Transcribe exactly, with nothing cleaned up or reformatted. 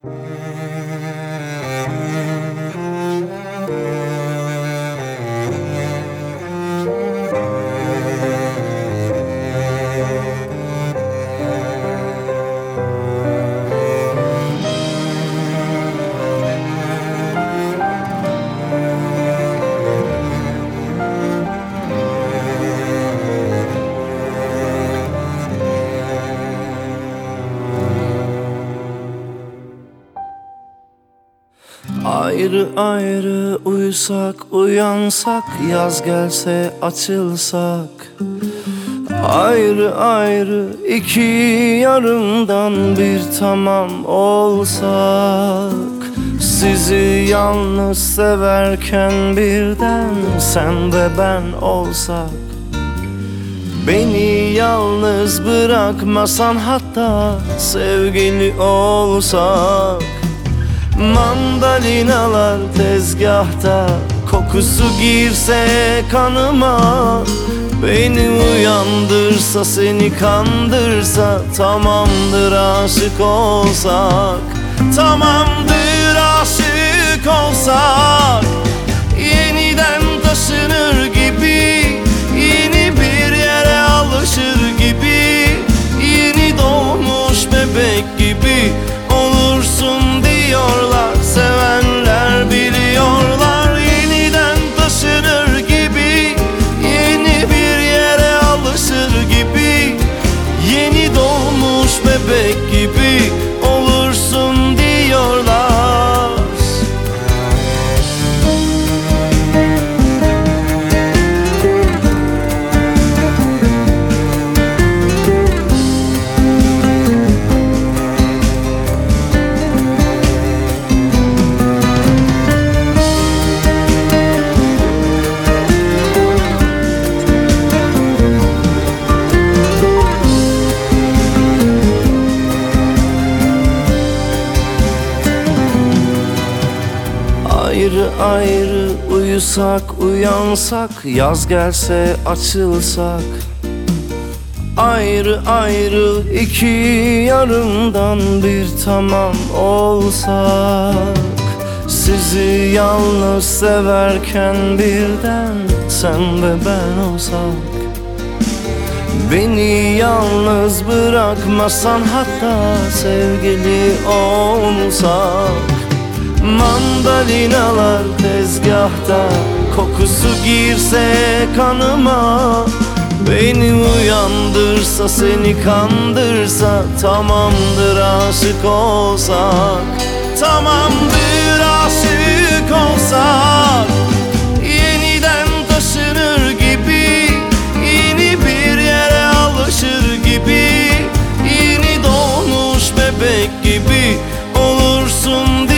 Ayrı ayrı uyusak, uyansak, yaz gelse açılsak, ayrı ayrı iki yarımdan bir tamam olsak, sizi yalnız severken birden sen ve ben olsak, beni yalnız bırakmasan, hatta sevgili olsak, mandalinalar tezgahta, kokusu girse kanıma, beni uyandırsa, seni kandırsa, tamamdır aşık olsak, tamamdır aşık olsak, yeniden taşınır gibi, yeni bir yere alışır gibi, yeni doğmuş bebek gibi olursun diyorlar, sevenler biliyorlar. Yeniden taşınır gibi, yeni bir yere alışır gibi, yeni doğmuş bebek gibi olursun diyorlar. Ayrı ayrı uyusak, uyansak, yaz gelse açılsak, ayrı ayrı iki yarımdan bir tamam olsak, sizi yalnız severken birden sen ve ben olsak, beni yalnız bırakmasan, hatta sevgili olsak, mandalinalar tezgahta, kokusu girse kanıma, beni uyandırsa, seni kandırsa, tamamdır aşık olsak, tamamdır aşık olsak, yeniden taşınır gibi, yeni bir yere alışır gibi, yeni doğmuş bebek gibi olursun